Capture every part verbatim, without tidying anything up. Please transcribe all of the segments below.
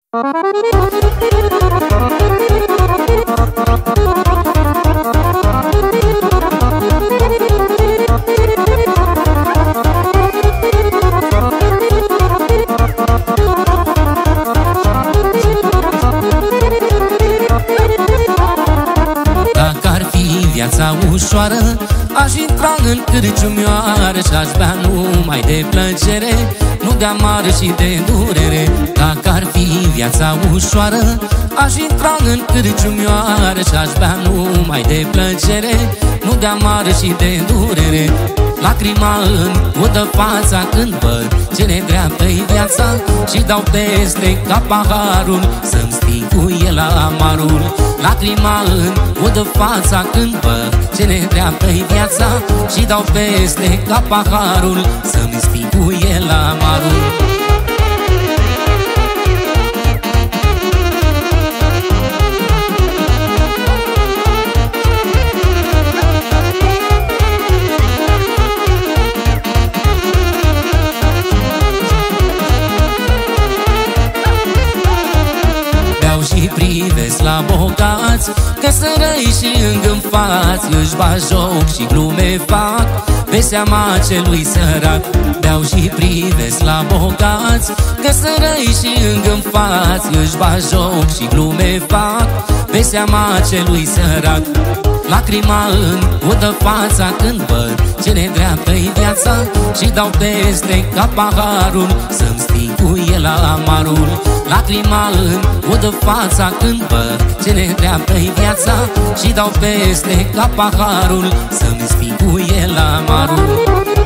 Dacă ar fi viața ușoară, aș intra în cârciumioară și-aș bea numai de plăcere, nu de amar și de durere. Dacă ar fi viața ușoară, aș intra în cârciumioară și-aș bea numai de plăcere, nu de amar și de durere. Lacrima în udă fața când văd ce nedreaptă-i viața și dau peste ca paharul să-mi sting cu el amarul. Lacrima în udă fața când văd ce nedreaptă-i viața și dau peste ca paharul să-mi sting cu el amarul. Și privesc la bogați, că sărăi și îngânfați își bat joc și glume fac pe seama celui sărac. Beau și privesc la bogați, că sărăi și îngânfați își bat joc și glume fac pe seama celui sărac. Lacrima în udă fața când văd ce nedreaptă-i viața și dau peste ca paharul să-mi sting cu el amarul. Lacrima în udă fața când văd ce nedreaptă-i viața și dau peste ca paharul să-mi sting cu el amarul.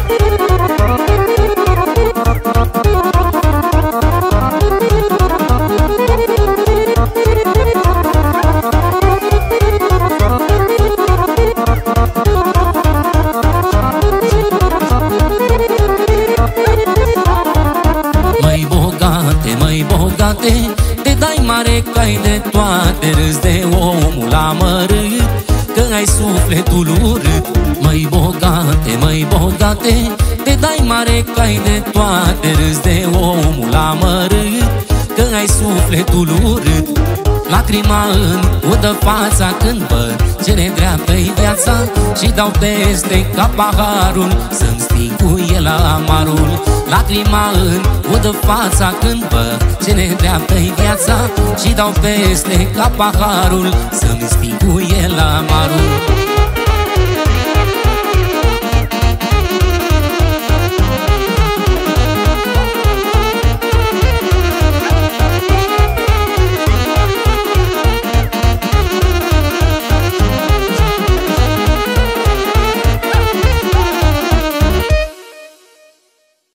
Măi bogate, măi bogate, te dai mare că ai de toate, râzi de omul amărât, că ai sufletul urât. Măi bogate, măi bogate, te dai mare că ai de toate, râzi de omul amărât, că ai sufletul urât. Lacrima în udă fața când văd ce nedreaptă-i viața și dau peste ca paharul să-mi sting cu el amarul. Lacrima în udă fața când văd ce nedreaptă-i viața și dau peste ca paharul să-mi sting cu el amarul.